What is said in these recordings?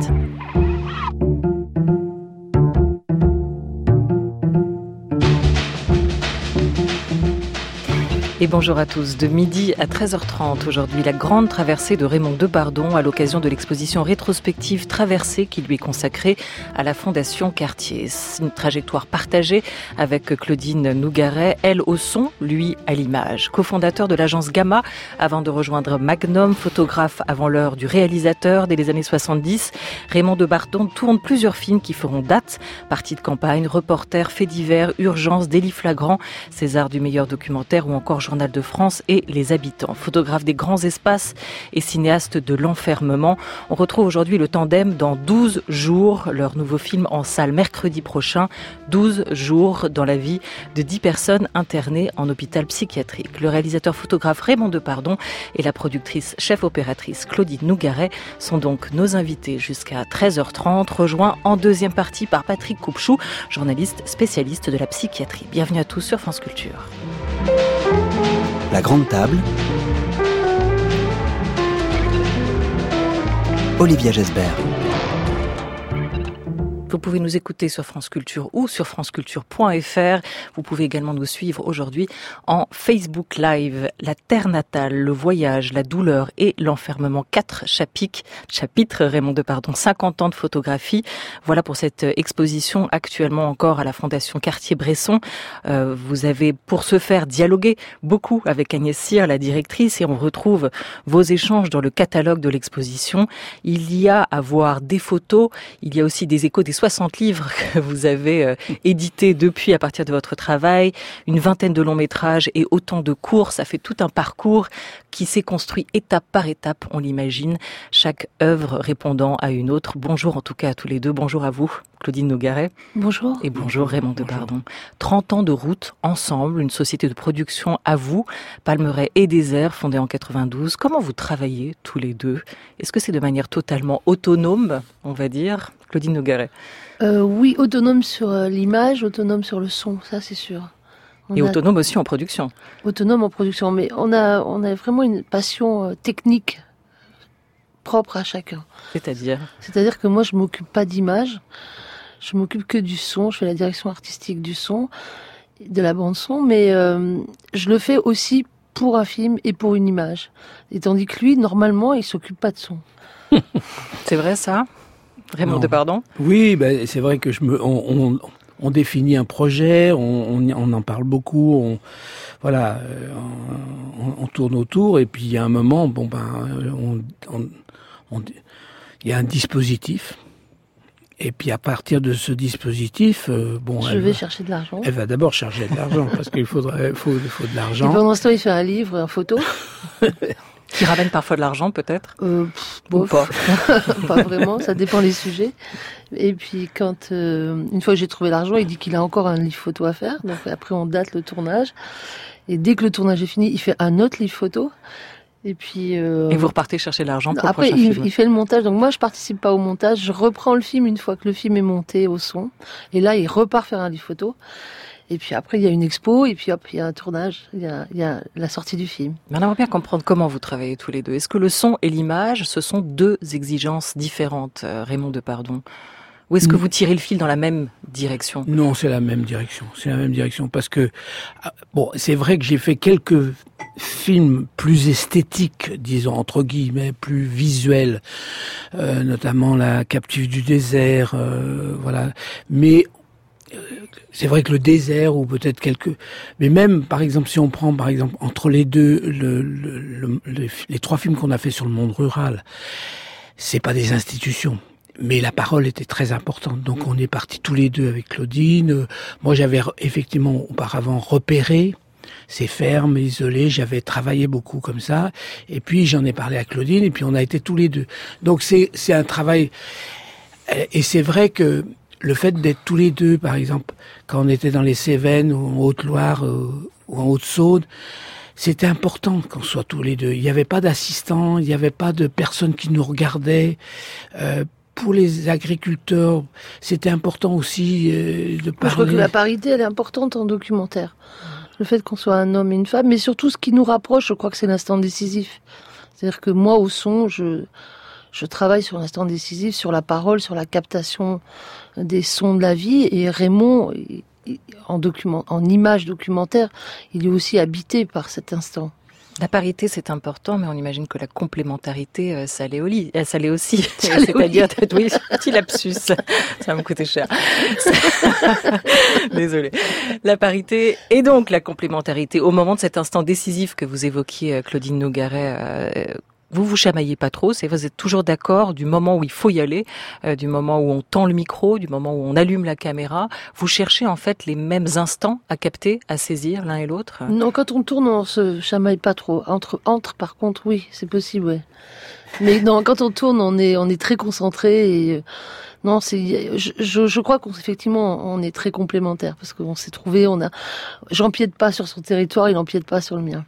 suite. Et bonjour à tous. De midi à 13h30, aujourd'hui, la grande traversée de Raymond Depardon à l'occasion de l'exposition rétrospective Traversée qui lui est consacrée à la Fondation Cartier. C'est une trajectoire partagée avec Claudine Nougaret, elle au son, lui à l'image. Cofondateur de l'agence Gamma avant de rejoindre Magnum, photographe avant l'heure du réalisateur dès les années 70, Raymond Depardon tourne plusieurs films qui feront date. Partie de campagne, reporter, faits divers, urgence, délit flagrant, César du meilleur documentaire ou encore Journal de France et Les Habitants. Photographe des grands espaces et cinéaste de l'enfermement. On retrouve aujourd'hui le tandem dans 12 jours, leur nouveau film en salle mercredi prochain. 12 jours dans la vie de 10 personnes internées en hôpital psychiatrique. Le réalisateur photographe Raymond Depardon et la productrice chef opératrice Claudine Nougaret sont donc nos invités jusqu'à 13h30, rejoints en deuxième partie par Patrick Coupchou, journaliste spécialiste de la psychiatrie. Bienvenue à tous sur France Culture. La grande table. Olivia Gesbert. Vous pouvez nous écouter sur France Culture ou sur franceculture.fr. Vous pouvez également nous suivre aujourd'hui en Facebook Live. La terre natale, le voyage, la douleur et l'enfermement. 4 chapitres, Raymond Depardon, 50 ans de photographie. Voilà pour cette exposition actuellement encore à la Fondation Cartier-Bresson. Vous avez pour ce faire dialogué beaucoup avec Agnès Cyr, la directrice, et on retrouve vos échanges dans le catalogue de l'exposition. Il y a à voir des photos, il y a aussi des échos des 60 livres que vous avez édités depuis à partir de votre travail, une vingtaine de longs métrages et autant de courts. Ça fait tout un parcours qui s'est construit étape par étape, on l'imagine, chaque œuvre répondant à une autre. Bonjour en tout cas à tous les deux. Bonjour à vous, Claudine Nougaret. Bonjour. Et bonjour Raymond Depardon. 30 ans de route ensemble, une société de production à vous, Palmeraie et Désert, fondée en 92. Comment vous travaillez tous les deux ? Est-ce que c'est de manière totalement autonome, on va dire ? Claudine Nougaret. Oui, autonome sur l'image, autonome sur le son, ça c'est sûr. Autonome aussi en production. Autonome en production, mais on a vraiment une passion technique propre à chacun. C'est-à-dire que moi je m'occupe pas d'image, je m'occupe que du son, je fais la direction artistique du son, de la bande son, mais je le fais aussi pour un film et pour une image. Et tandis que lui, normalement, il s'occupe pas de son. C'est vrai ça ? Raymond Depardon ? Oui, c'est vrai que on définit un projet, on en parle beaucoup, on tourne autour, et puis il y a un moment, il y a un dispositif, et puis à partir de ce dispositif, je vais chercher de l'argent. Elle va d'abord chercher de l'argent parce qu'il faut de l'argent. Et pendant ce temps, il fait un livre, une photo. Qui ramène parfois de l'argent, peut-être Ou pas. Pas vraiment, ça dépend des sujets. Et puis, quand une fois que j'ai trouvé l'argent, il dit qu'il a encore un livre photo à faire. Donc après, on date le tournage. Et dès que le tournage est fini, il fait un autre livre photo. Et puis... Et vous repartez chercher l'argent pour après, le prochain film. Il fait le montage. Donc moi, je participe pas au montage. Je reprends le film une fois que le film est monté au son. Et là, il repart faire un livre photo. Et puis après, il y a une expo, et puis hop, il y a un tournage, il y a la sortie du film. Mais on aimerait bien comprendre comment vous travaillez tous les deux. Est-ce que le son et l'image, ce sont deux exigences différentes, Raymond Depardon ? Ou est-ce que vous tirez le fil dans la même direction ? Non, c'est la même direction. Parce que, c'est vrai que j'ai fait quelques films plus esthétiques, disons, entre guillemets, plus visuels, notamment La Captive du désert, Mais, c'est vrai que le désert ou peut-être mais même par exemple si on prend par exemple entre les deux les 3 films qu'on a fait sur le monde rural, c'est pas des institutions, mais la parole était très importante. Donc on est partis tous les deux avec Claudine. Moi j'avais effectivement auparavant repéré ces fermes isolées, j'avais travaillé beaucoup comme ça, et puis j'en ai parlé à Claudine, et puis on a été tous les deux. Donc c'est un travail, et c'est vrai que le fait d'être tous les deux, par exemple, quand on était dans les Cévennes ou en Haute-Loire ou en Haute-Saône, c'était important qu'on soit tous les deux. Il n'y avait pas d'assistants, il n'y avait pas de personnes qui nous regardaient. Pour les agriculteurs, c'était important aussi de parler. Je crois que la parité, elle est importante en documentaire. Le fait qu'on soit un homme et une femme, mais surtout ce qui nous rapproche, je crois que c'est l'instant décisif. C'est-à-dire que moi, au son, je je travaille sur l'instant décisif, sur la parole, sur la captation des sons de la vie. Et Raymond, en image documentaire, il est aussi habité par cet instant. La parité, c'est important, mais on imagine que la complémentarité, ça l'est aussi. C'est-à-dire, oui, petit lapsus, ça va me coûter cher. Désolée. La parité et donc la complémentarité. Au moment de cet instant décisif que vous évoquiez, Claudine Nogaret, vous chamaillez pas trop, vous êtes toujours d'accord du moment où il faut y aller, du moment où on tend le micro, du moment où on allume la caméra. Vous cherchez en fait les mêmes instants à capter, à saisir l'un et l'autre? Non, quand on tourne, on se chamaille pas trop. Entre par contre, oui, c'est possible, ouais. Mais non, quand on tourne, on est très concentré et non, je crois qu'effectivement, on est très complémentaires parce qu'on s'est trouvé, j'empiète pas sur son territoire, il empiète pas sur le mien.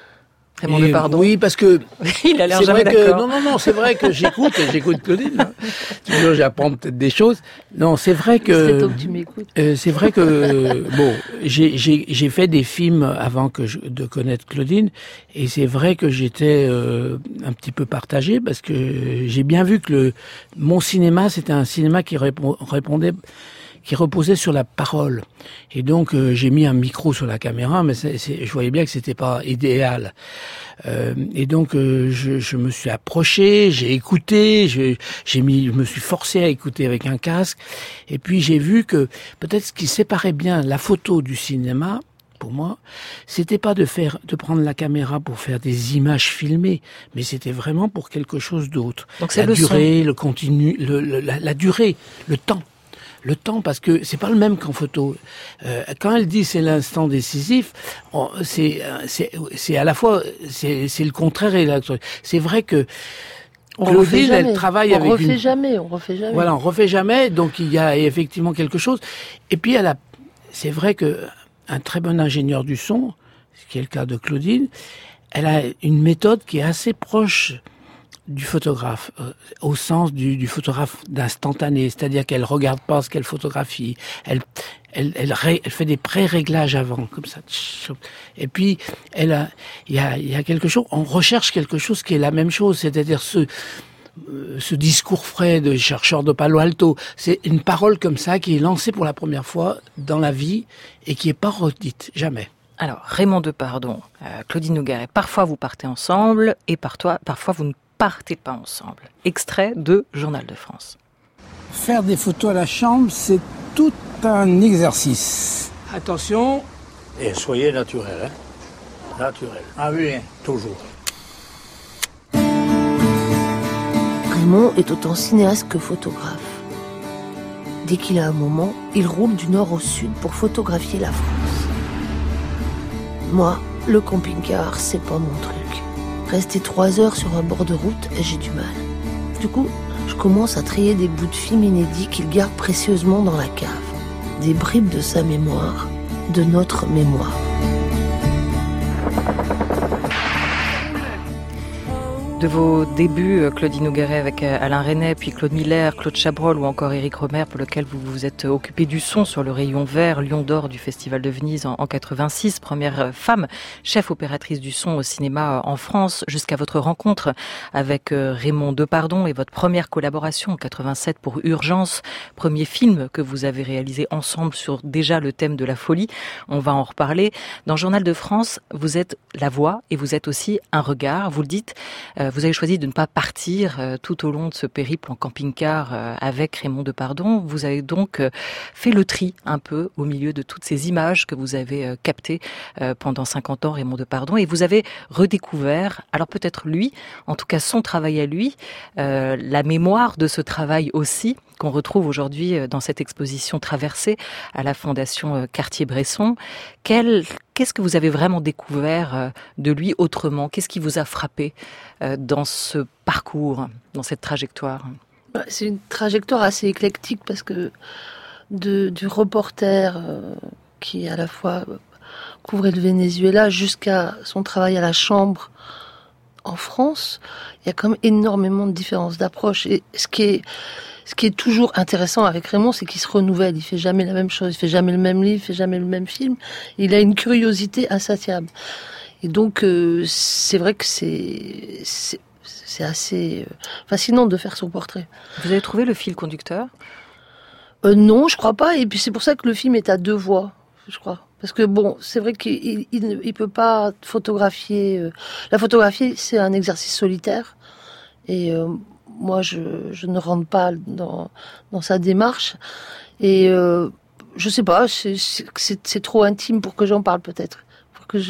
Oui, parce que il a l'air jamais d'accord. Non, c'est vrai que j'écoute Claudine. Toujours, j'apprends peut-être des choses. Non, c'est vrai que. C'est toi que tu m'écoutes. C'est vrai que bon, j'ai fait des films avant de connaître Claudine, et c'est vrai que j'étais un petit peu partagé parce que j'ai bien vu que mon cinéma, c'était un cinéma qui reposait sur la parole. Et donc, j'ai mis un micro sur la caméra, mais je voyais bien que c'était pas idéal. Et donc, je me suis approché, j'ai écouté, je me suis forcé à écouter avec un casque. Et puis, j'ai vu que peut-être ce qui séparait bien la photo du cinéma, pour moi, c'était pas de prendre la caméra pour faire des images filmées, mais c'était vraiment pour quelque chose d'autre. Donc, c'est la durée, le continu, la durée, le temps. Le temps, parce que c'est pas le même qu'en photo. Quand elle dit c'est l'instant décisif, c'est à la fois c'est le contraire et c'est vrai que Claudine, elle travaille avec on refait jamais. Voilà, on refait jamais. Donc il y a effectivement quelque chose. Et puis c'est vrai que un très bon ingénieur du son, ce qui est le cas de Claudine, elle a une méthode qui est assez proche du photographe, au sens du photographe d'instantané, c'est-à-dire qu'elle regarde pas ce qu'elle photographie, elle fait des pré-réglages avant, comme ça. Et puis, il y a quelque chose, on recherche quelque chose qui est la même chose, c'est-à-dire ce discours frais de chercheur de Palo Alto, c'est une parole comme ça qui est lancée pour la première fois dans la vie et qui est pas redite, jamais. Alors, Raymond Depardon, Claudine Nogaret, parfois vous partez ensemble et parfois vous ne partez pas ensemble. Extrait de Journal de France. Faire des photos à la chambre, c'est tout un exercice. Attention, et soyez naturel, hein. Naturel. Ah oui, toujours. Raymond est autant cinéaste que photographe. Dès qu'il a un moment, il roule du nord au sud pour photographier la France. Moi, le camping-car, c'est pas mon truc. Rester 3 heures sur un bord de route, j'ai du mal. Du coup, je commence à trier des bouts de film inédits qu'il garde précieusement dans la cave. Des bribes de sa mémoire, de notre mémoire. De vos débuts, Claudine Nogaret, avec Alain Resnais, puis Claude Miller, Claude Chabrol ou encore Éric Rohmer, pour lequel vous vous êtes occupé du son sur le rayon vert, Lion d'or du Festival de Venise en 86, première femme chef opératrice du son au cinéma en France, jusqu'à votre rencontre avec Raymond Depardon et votre première collaboration en 87 pour Urgence, premier film que vous avez réalisé ensemble sur déjà le thème de la folie. On va en reparler. Dans Journal de France, vous êtes la voix et vous êtes aussi un regard. Vous le dites, vous avez choisi de ne pas partir tout au long de ce périple en camping-car avec Raymond Depardon. Vous avez donc fait le tri un peu au milieu de toutes ces images que vous avez captées pendant 50 ans, Raymond Depardon, et vous avez redécouvert, alors peut-être lui, en tout cas son travail à lui, la mémoire de ce travail aussi, qu'on retrouve aujourd'hui dans cette exposition Traversée à la Fondation Cartier-Bresson. Qu'est-ce que vous avez vraiment découvert de lui autrement? Qu'est-ce qui vous a frappé dans ce parcours, dans cette trajectoire? C'est une trajectoire assez éclectique parce que du reporter qui à la fois couvrait le Venezuela jusqu'à son travail à la Chambre en France, il y a quand même énormément de différences d'approche. Et ce qui est toujours intéressant avec Raymond, c'est qu'il se renouvelle. Il fait jamais la même chose, il fait jamais le même livre, il fait jamais le même film. Il a une curiosité insatiable. Et donc, c'est vrai que c'est c'est assez fascinant de faire son portrait. Vous avez trouvé le fil conducteur ? Non, je crois pas. Et puis c'est pour ça que le film est à 2 voix, je crois. Parce que bon, c'est vrai qu'il il peut pas photographier. La photographie, c'est un exercice solitaire. Et moi, je ne rentre pas dans sa démarche. Et je sais pas, c'est trop intime pour que j'en parle peut-être, pour que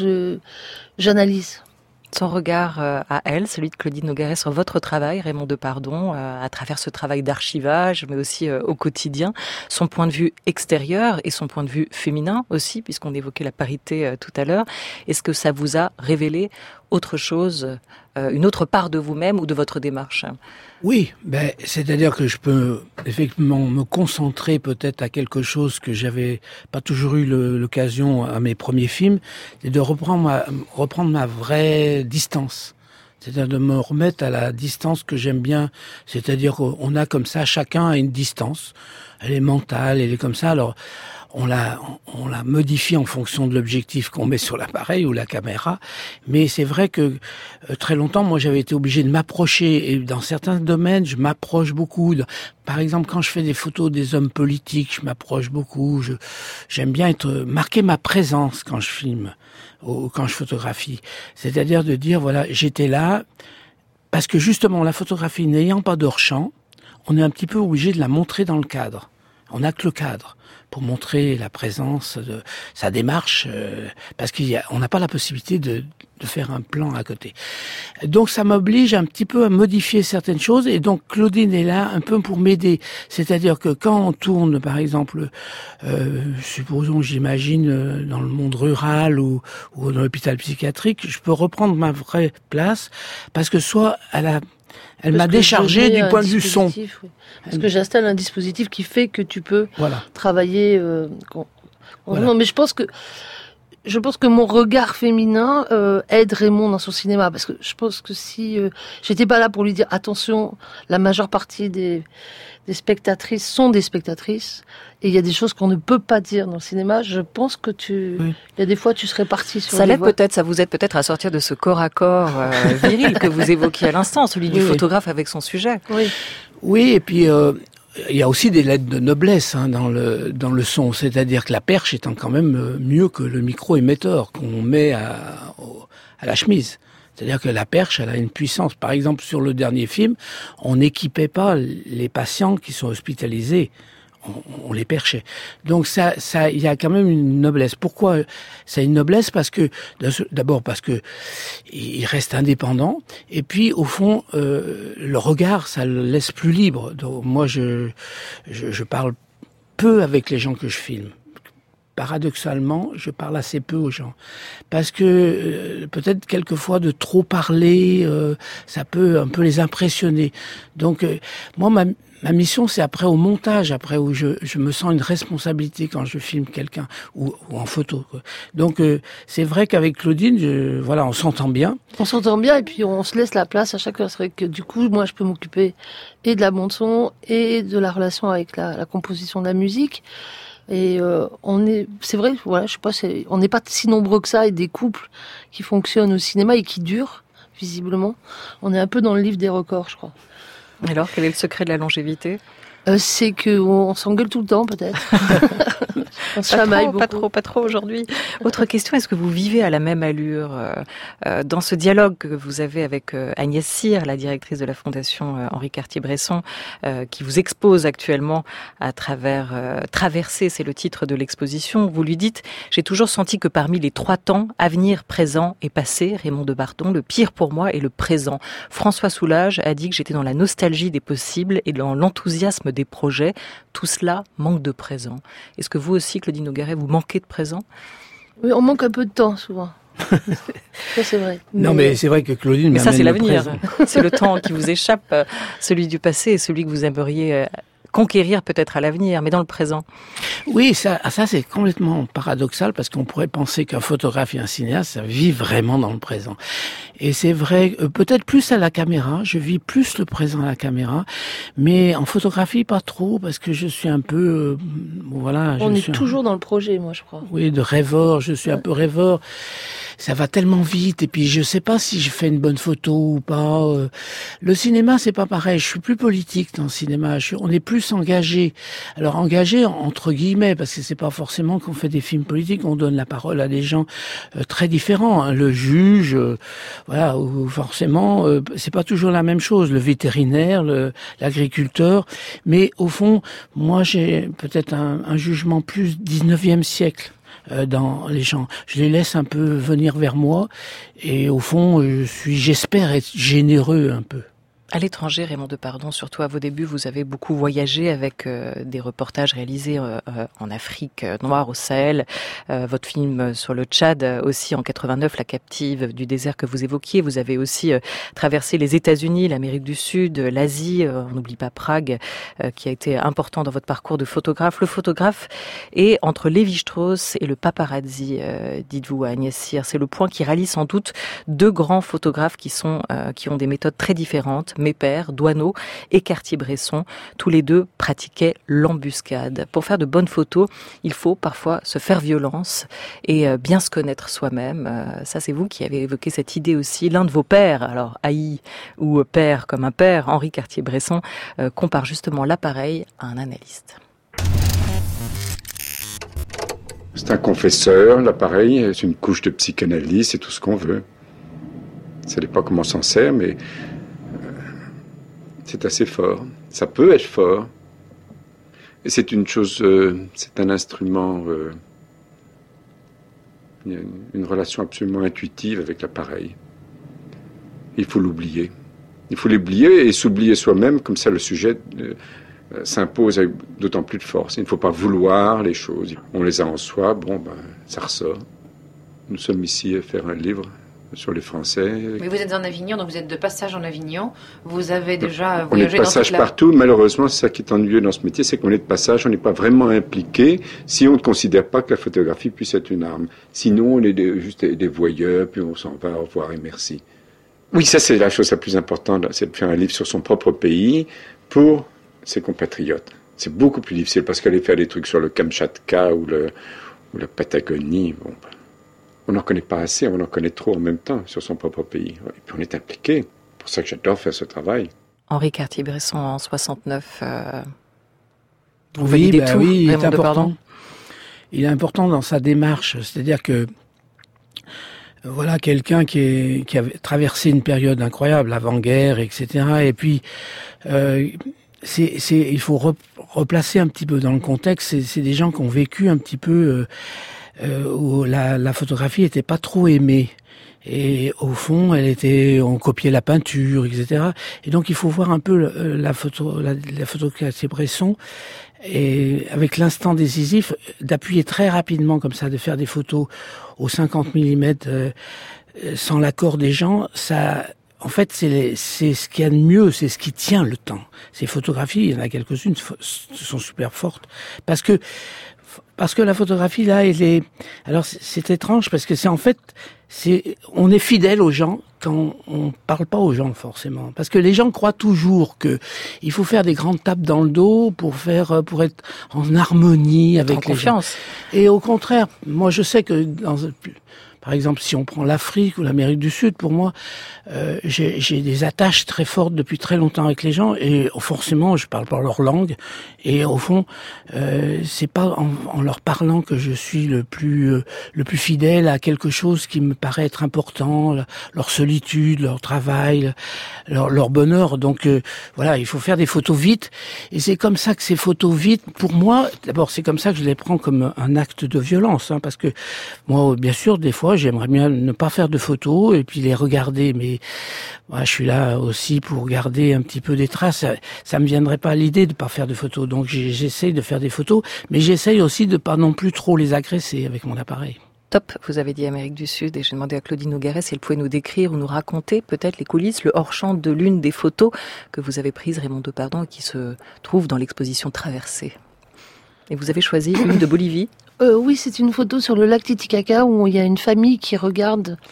j'analyse. Son regard à elle, celui de Claudine Nogaret sur votre travail, Raymond Depardon, à travers ce travail d'archivage, mais aussi au quotidien, son point de vue extérieur et son point de vue féminin aussi, puisqu'on évoquait la parité tout à l'heure. Est-ce que ça vous a révélé autre chose, une autre part de vous-même ou de votre démarche ? Oui, c'est-à-dire que je peux effectivement me concentrer peut-être à quelque chose que j'avais pas toujours eu l'occasion à mes premiers films, c'est de reprendre ma vraie distance. C'est-à-dire de me remettre à la distance que j'aime bien. C'est-à-dire qu'on a comme ça, chacun a une distance. Elle est mentale, elle est comme ça. Alors, on la modifie en fonction de l'objectif qu'on met sur l'appareil ou la caméra. Mais c'est vrai que très longtemps, moi, j'avais été obligé de m'approcher. Et dans certains domaines, je m'approche beaucoup. Par exemple, quand je fais des photos des hommes politiques, je m'approche beaucoup. J'aime bien marquer ma présence quand je filme ou quand je photographie. C'est-à-dire de dire, voilà, j'étais là. Parce que justement, la photographie n'ayant pas d'hors-champ, on est un petit peu obligé de la montrer dans le cadre. On n'a que le cadre pour montrer la présence de sa démarche, parce qu'on n'a pas la possibilité de faire un plan à côté. Donc ça m'oblige un petit peu à modifier certaines choses, et donc Claudine est là un peu pour m'aider. C'est-à-dire que quand on tourne, par exemple, supposons, j'imagine, dans le monde rural ou dans l'hôpital psychiatrique, je peux reprendre ma vraie place, parce que soit elle m'a déchargé du point de vue son. Oui. Parce que j'installe un dispositif qui fait que tu peux travailler. Non, mais je pense que mon regard féminin aide Raymond dans son cinéma, parce que je pense que si j'étais pas là pour lui dire attention, la majeure partie des spectatrices sont des spectatrices, et il y a des choses qu'on ne peut pas dire dans le cinéma, je pense que il y a des fois tu serais parti sur ça l'aide peut-être, ça vous aide peut-être à sortir de ce corps à corps viril que vous évoquiez à l'instant, celui du photographe avec son sujet. Oui, et puis il y a aussi des lettres de noblesse dans le son, c'est-à-dire que la perche étant quand même mieux que le micro-émetteur qu'on met à la chemise. C'est-à-dire que la perche, elle a une puissance. Par exemple, sur le dernier film, on n'équipait pas les patients qui sont hospitalisés. On les perchait. Donc ça, il y a quand même une noblesse. Pourquoi c'est une noblesse? Parce que d'abord parce que il reste indépendant, et puis au fond le regard, ça le laisse plus libre. Donc moi, je parle peu avec les gens que je filme. Paradoxalement, je parle assez peu aux gens. Parce que peut-être quelquefois de trop parler, ça peut un peu les impressionner. Donc moi, ma mission, c'est après au montage, après où je me sens une responsabilité quand je filme quelqu'un ou en photo, quoi. Donc c'est vrai qu'avec Claudine, on s'entend bien. On s'entend bien, et puis on se laisse la place à chacun. C'est vrai que du coup, moi, je peux m'occuper et de la bande son et de la relation avec la composition de la musique. Et c'est vrai, je sais pas, on n'est pas si nombreux que ça, et des couples qui fonctionnent au cinéma et qui durent, visiblement. On est un peu dans le livre des records, je crois. Alors, quel est le secret de la longévité ? C'est qu'on s'engueule tout le temps, peut-être. On se chamaille beaucoup. Pas trop aujourd'hui. Autre question, est-ce que vous vivez à la même allure dans ce dialogue que vous avez avec Agnès Cyr, la directrice de la Fondation Henri Cartier-Bresson, qui vous expose actuellement à travers Traversée, c'est le titre de l'exposition. Vous lui dites « J'ai toujours senti que parmi les 3 temps, avenir, présent et passé, Raymond Depardon, le pire pour moi est le présent. François Soulage a dit que j'étais dans la nostalgie des possibles et dans l'enthousiasme des projets. Tout cela manque de présent. » Est-ce que vous aussi, Claudine Nogaret, vous manquez de présent ? Oui, on manque un peu de temps, souvent. Ça, c'est vrai. Non, mais c'est vrai que Claudine... Mais ça, c'est l'avenir. C'est le temps qui vous échappe, celui du passé et celui que vous aimeriez conquérir peut-être à l'avenir, mais dans le présent. Oui, ça c'est complètement paradoxal, parce qu'on pourrait penser qu'un photographe et un cinéaste, ça vit vraiment dans le présent. Et c'est vrai, peut-être plus à la caméra, je vis plus le présent à la caméra, mais en photographie pas trop, parce que je suis un peu, voilà. On est toujours dans le projet, moi je crois. Oui, de rêveur, je suis un peu rêveur. Ça va tellement vite, et puis je sais pas si je fais une bonne photo ou pas. Le cinéma, c'est pas pareil. Je suis plus politique dans le cinéma. On est plus engagé. Alors engagé entre guillemets, parce que c'est pas forcément qu'on fait des films politiques. On donne la parole à des gens très différents. Hein. Le juge, voilà, ou forcément, c'est pas toujours la même chose. Le vétérinaire, l'agriculteur. Mais au fond, moi, j'ai peut-être un jugement plus 19e siècle. Dans les gens. Je les laisse un peu venir vers moi et au fond, j'espère être généreux un peu. À l'étranger, Raymond Depardon, surtout à vos débuts, vous avez beaucoup voyagé avec des reportages réalisés en Afrique noire, au Sahel. Votre film sur le Tchad aussi en 89, La captive du désert que vous évoquiez. Vous avez aussi traversé les États-Unis, l'Amérique du Sud, l'Asie. On n'oublie pas Prague, qui a été important dans votre parcours de photographe. Le photographe est entre Lévi-Strauss et le paparazzi, dites-vous à Agnès Cyr. C'est le point qui rallie sans doute deux grands photographes qui ont des méthodes très différentes. Mes pères, Doisneau et Cartier-Bresson, tous les deux pratiquaient l'embuscade. Pour faire de bonnes photos, il faut parfois se faire violence et bien se connaître soi-même. Ça, c'est vous qui avez évoqué cette idée aussi. L'un de vos pères, alors haï ou père comme un père, Henri Cartier-Bresson, compare justement l'appareil à un analyste. C'est un confesseur, l'appareil, c'est une couche de psychanalyse, c'est tout ce qu'on veut. Ça dépend comment on s'en sert, mais c'est assez fort. Ça peut être fort. Et c'est une chose, c'est un instrument, il y a une relation absolument intuitive avec l'appareil. Il faut l'oublier. Il faut l'oublier et s'oublier soi-même, comme ça le sujet s'impose avec d'autant plus de force. Il ne faut pas vouloir les choses. On les a en soi, ça ressort. Nous sommes ici à faire un livre sur les Français. Mais vous êtes en Avignon, donc vous êtes de passage en Avignon. Vous avez déjà voyagé dans toute la... On est de passage partout. Malheureusement, c'est ça qui est ennuyeux dans ce métier, c'est qu'on est de passage, on n'est pas vraiment impliqué si on ne considère pas que la photographie puisse être une arme. Sinon, on est juste des voyeurs, puis on s'en va, au revoir et merci. Oui, ça c'est la chose la plus importante, c'est de faire un livre sur son propre pays pour ses compatriotes. C'est beaucoup plus difficile parce qu'aller faire des trucs sur le Kamchatka ou la Patagonie, on n'en connaît pas assez, on en connaît trop en même temps sur son propre pays. Et puis on est impliqué. C'est pour ça que j'adore faire ce travail. Henri Cartier-Bresson en 69. Vous oui, validez tout, oui, il est Raymond important. Il est important dans sa démarche. C'est-à-dire que voilà quelqu'un qui avait traversé une période incroyable, l'avant-guerre, etc. Et puis il faut replacer un petit peu dans le contexte. C'est des gens qui ont vécu un petit peu où la photographie était pas trop aimée. Et au fond, on copiait la peinture, etc. Et donc, il faut voir un peu la photo Cartier-Bresson, et avec l'instant décisif, d'appuyer très rapidement comme ça, de faire des photos au 50 mm sans l'accord des gens. Ça, en fait, c'est ce qu'il y a de mieux, c'est ce qui tient le temps. Ces photographies, il y en a quelques-unes, sont super fortes, parce que la photographie là, alors c'est étrange parce que on est fidèle aux gens quand on parle pas aux gens forcément, parce que les gens croient toujours que il faut faire des grandes tapes dans le dos pour être en harmonie avec les gens. Et au contraire, moi je sais que par exemple, si on prend l'Afrique ou l'Amérique du Sud, pour moi, j'ai des attaches très fortes depuis très longtemps avec les gens, et forcément, je parle pas leur langue, et au fond, c'est pas en leur parlant que je suis le plus fidèle à quelque chose qui me paraît être important, leur solitude, leur travail, leur bonheur. Donc voilà, il faut faire des photos vite, et c'est comme ça que ces photos vite, pour moi, d'abord, c'est comme ça que je les prends comme un acte de violence, parce que moi, bien sûr, des fois, j'aimerais bien ne pas faire de photos et puis les regarder, mais moi, je suis là aussi pour garder un petit peu des traces. Ça me viendrait pas à l'idée de pas faire de photos, donc j'essaye de faire des photos, mais j'essaye aussi de pas non plus trop les agresser avec mon appareil. Top, vous avez dit Amérique du Sud, et j'ai demandé à Claudine Nogaret si elle pouvait nous décrire ou nous raconter peut-être les coulisses, le hors-champ de l'une des photos que vous avez prises, Raymond Depardon, et qui se trouve dans l'exposition Traversée. Et vous avez choisi une de Bolivie. Oui, c'est une photo sur le lac Titicaca où il y a une famille qui regarde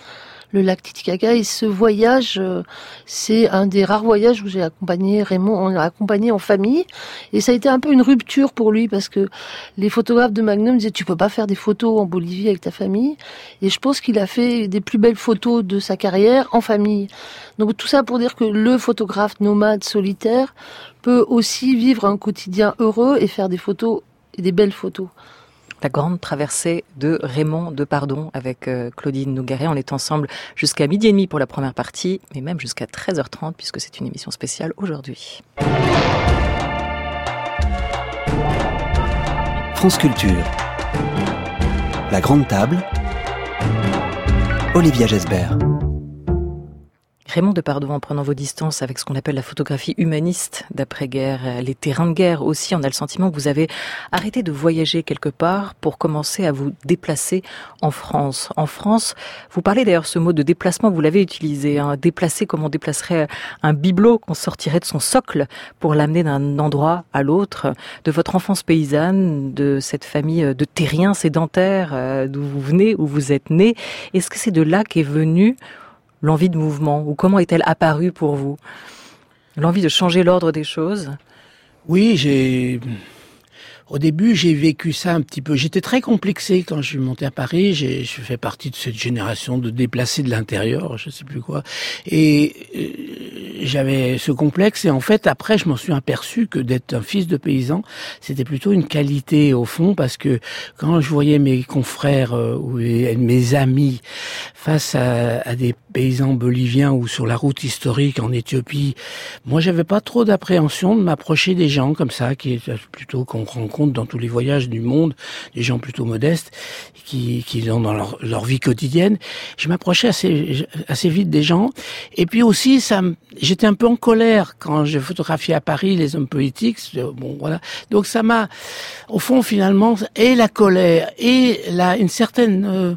le lac Titicaca. Et ce voyage, c'est un des rares voyages où j'ai accompagné Raymond. On l'a accompagné en famille. Et ça a été un peu une rupture pour lui parce que les photographes de Magnum disaient tu peux pas faire des photos en Bolivie avec ta famille. Et je pense qu'il a fait des plus belles photos de sa carrière en famille. Donc tout ça pour dire que le photographe nomade solitaire peut aussi vivre un quotidien heureux et faire des photos et des belles photos. La grande traversée de Raymond Depardon avec Claudine Nogaret. On est ensemble jusqu'à 12h30 pour la première partie, mais même jusqu'à 13h30 puisque c'est une émission spéciale aujourd'hui. France Culture. La grande table. Olivia Gesbert. Raymond Depardon, en prenant vos distances avec ce qu'on appelle la photographie humaniste d'après-guerre, les terrains de guerre aussi, on a le sentiment que vous avez arrêté de voyager quelque part pour commencer à vous déplacer en France. En France, vous parlez d'ailleurs ce mot de déplacement, vous l'avez utilisé, hein, déplacer comme on déplacerait un bibelot qu'on sortirait de son socle pour l'amener d'un endroit à l'autre, de votre enfance paysanne, de cette famille de terriens sédentaires d'où vous venez, où vous êtes né. Est-ce que c'est de là qu'est venue l'envie de mouvement, ou comment est-elle apparue pour vous? L'envie de changer l'ordre des choses? Oui, au début, j'ai vécu ça un petit peu. J'étais très complexé quand je suis monté à Paris. Je fais partie de cette génération de déplacés de l'intérieur, je sais plus quoi. Et j'avais ce complexe. Et en fait, après, je m'en suis aperçu que d'être un fils de paysan, c'était plutôt une qualité au fond, parce que quand je voyais mes confrères ou mes amis face à des paysans boliviens ou sur la route historique en Éthiopie, moi, j'avais pas trop d'appréhension de m'approcher des gens comme ça, qui est plutôt qu'on rencontre dans tous les voyages du monde, des gens plutôt modestes qui ont dans leur vie quotidienne. Je m'approchais assez vite des gens. Et puis aussi, j'étais un peu en colère quand je photographiais à Paris les hommes politiques. Bon, voilà. Donc ça m'a, au fond, finalement, et la colère et une certaine,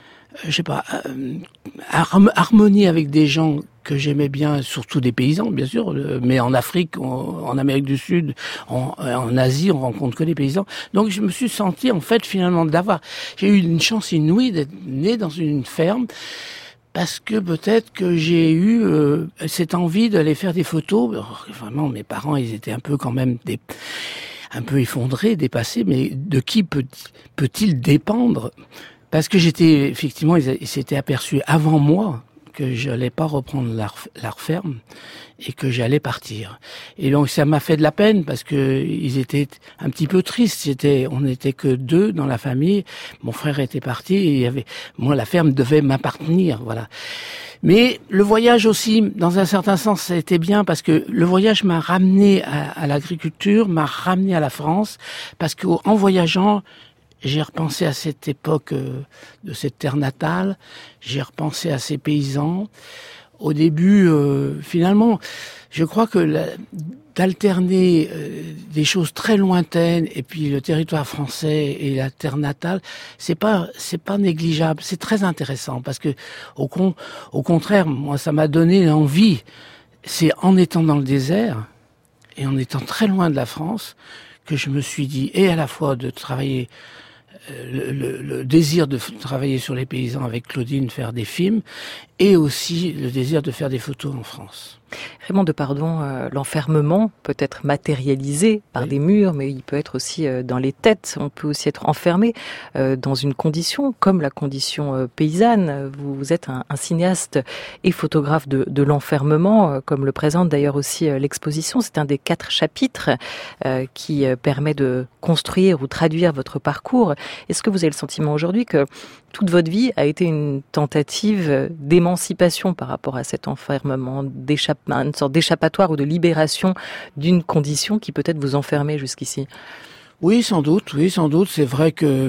harmonie avec des gens que j'aimais bien, surtout des paysans, bien sûr, mais en Afrique, en Amérique du Sud, en Asie, on rencontre que des paysans. Donc je me suis senti, en fait, finalement, j'ai eu une chance inouïe d'être né dans une ferme, parce que peut-être que j'ai eu cette envie d'aller faire des photos. Alors, vraiment, mes parents, ils étaient un peu quand même un peu effondrés, dépassés, mais de qui peut-il dépendre? Parce que effectivement, ils s'étaient aperçus avant moi que je n'allais pas reprendre leur ferme et que j'allais partir. Et donc ça m'a fait de la peine parce que ils étaient un petit peu tristes. On n'était que 2 dans la famille. Mon frère était parti et moi la ferme devait m'appartenir, voilà. Mais le voyage aussi, dans un certain sens, ça a été bien parce que le voyage m'a ramené à l'agriculture, m'a ramené à la France, parce qu'en voyageant, j'ai repensé à cette époque de cette terre natale, j'ai repensé à ces paysans. Au début, finalement, je crois que d'alterner des choses très lointaines et puis le territoire français et la terre natale, c'est pas négligeable, c'est très intéressant parce que au contraire, moi ça m'a donné envie. C'est en étant dans le désert et en étant très loin de la France que je me suis dit, et à la fois de travailler le désir de travailler sur les paysans avec Claudine, faire des films, et aussi le désir de faire des photos en France. Raymond Depardon, l'enfermement peut être matérialisé par des murs, mais il peut être aussi dans les têtes. On peut aussi être enfermé dans une condition, comme la condition paysanne. Vous êtes un cinéaste et photographe de l'enfermement, comme le présente d'ailleurs aussi l'exposition. C'est un des 4 chapitres qui permet de construire ou traduire votre parcours. Est-ce que vous avez le sentiment aujourd'hui que toute votre vie a été une tentative d'émancipation par rapport à cet enfermement, une sorte d'échappatoire ou de libération d'une condition qui peut-être vous enfermait jusqu'ici? Oui, sans doute. C'est vrai que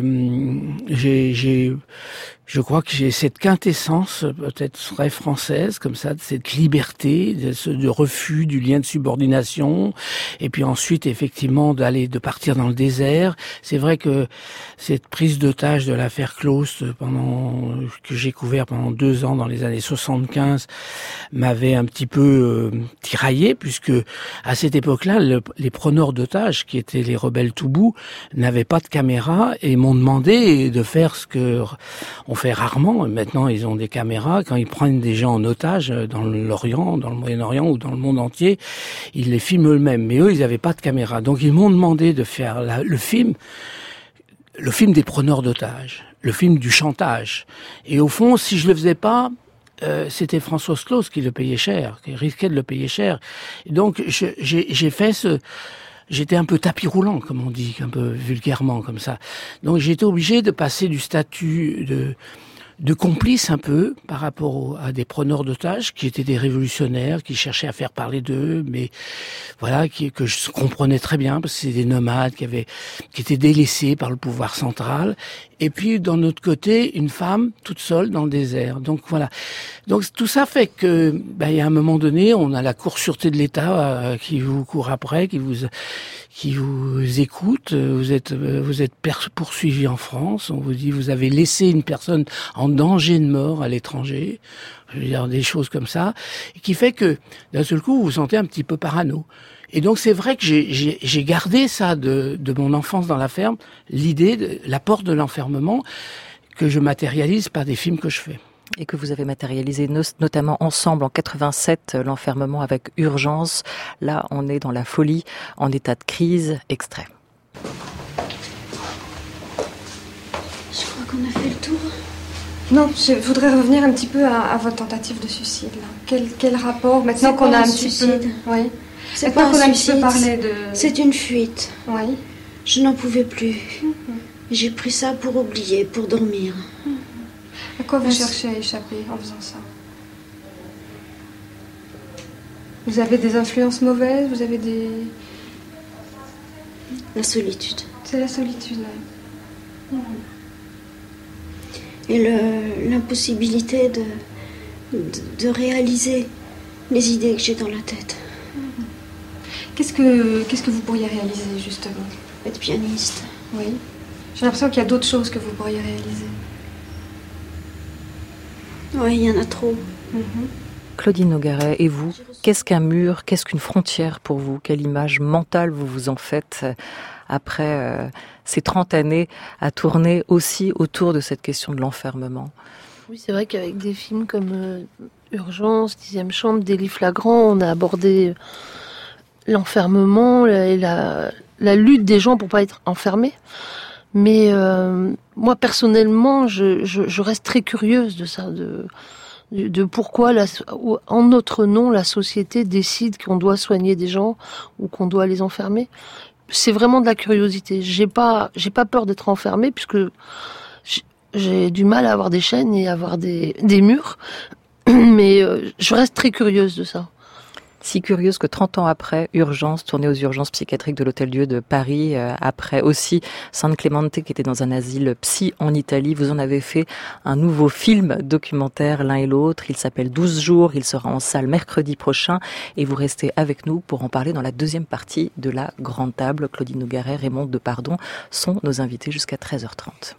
je crois que j'ai cette quintessence, peut-être très française, comme ça, de cette liberté, de refus du lien de subordination, et puis ensuite, effectivement, de partir dans le désert. C'est vrai que cette prise d'otage de l'affaire Claus, que j'ai couvert pendant 2 ans dans les années 75, m'avait un petit peu tiraillé, puisque à cette époque-là, les preneurs d'otages, qui étaient les rebelles Toubou, n'avaient pas de caméra et m'ont demandé de faire ce que on fait rarement. Maintenant, ils ont des caméras. Quand ils prennent des gens en otage dans l'Orient, dans le Moyen-Orient ou dans le monde entier, ils les filment eux-mêmes. Mais eux, ils n'avaient pas de caméra. Donc, ils m'ont demandé de faire le film des preneurs d'otages, le film du chantage. Et au fond, si je le faisais pas, c'était Françoise Claus qui le payait cher, qui risquait de le payer cher. Et donc, j'ai fait j'étais un peu tapis roulant, comme on dit, un peu vulgairement, comme ça. Donc, j'ai été obligé de passer du statut de complice un peu par rapport à des preneurs d'otages qui étaient des révolutionnaires, qui cherchaient à faire parler d'eux, mais voilà, que je comprenais très bien parce que c'est des nomades qui étaient délaissés par le pouvoir central. Et puis, d'un autre côté, une femme toute seule dans le désert. Donc voilà. Donc tout ça fait que, il y a un moment donné, on a la Cour sûreté de l'État qui vous court après, qui vous écoute. Vous êtes poursuivi en France. On vous dit, vous avez laissé une personne en danger de mort à l'étranger. Je veux dire, des choses comme ça. Et qui fait que, d'un seul coup, vous vous sentez un petit peu parano. Et donc c'est vrai que j'ai gardé ça de mon enfance dans la ferme, l'idée de l'apport de l'enfermement que je matérialise par des films que je fais. Et que vous avez matérialisé notamment ensemble en 87, l'enfermement avec Urgence. Là, on est dans la folie, en état de crise. Extrait. Je crois qu'on a fait le tour. Non, je voudrais revenir un petit peu à votre tentative de suicide. Là. Quel rapport, maintenant qu'on a un petit peu... Oui. C'est pas un suicide, parlé de... c'est une fuite. Oui. Je n'en pouvais plus. J'ai pris ça pour oublier, pour dormir. À quoi vous cherchez à échapper en faisant ça? Vous avez des influences mauvaises? Vous avez des... La solitude. C'est la solitude, oui. Et l'impossibilité de réaliser les idées que j'ai dans la tête. Qu'est-ce que vous pourriez réaliser, justement? Être pianiste. Oui. J'ai l'impression qu'il y a d'autres choses que vous pourriez réaliser. Oui, il y en a trop. Claudine Nogaret, et vous, qu'est-ce qu'un mur, qu'est-ce qu'une frontière pour vous? Quelle image mentale vous en faites après ces 30 années à tourner aussi autour de cette question de l'enfermement? Oui, c'est vrai qu'avec des films comme Urgence, 10e chambre, Délit flagrant, on a abordé l'enfermement et la lutte des gens pour pas être enfermés. Mais moi, personnellement, je reste très curieuse de ça, de pourquoi, en notre nom, la société décide qu'on doit soigner des gens ou qu'on doit les enfermer. C'est vraiment de la curiosité. J'ai pas peur d'être enfermée puisque j'ai du mal à avoir des chaînes et à avoir des murs. Mais je reste très curieuse de ça. Si curieuse que 30 ans après, Urgence, tournée aux urgences psychiatriques de l'Hôtel-Dieu de Paris, après aussi San Clemente qui était dans un asile psy en Italie, vous en avez fait un nouveau film documentaire l'un et l'autre. Il s'appelle 12 jours, il sera en salle mercredi prochain et vous restez avec nous pour en parler dans la deuxième partie de la Grande Table. Claudine Nogaret, Raymond Depardon sont nos invités jusqu'à 13h30.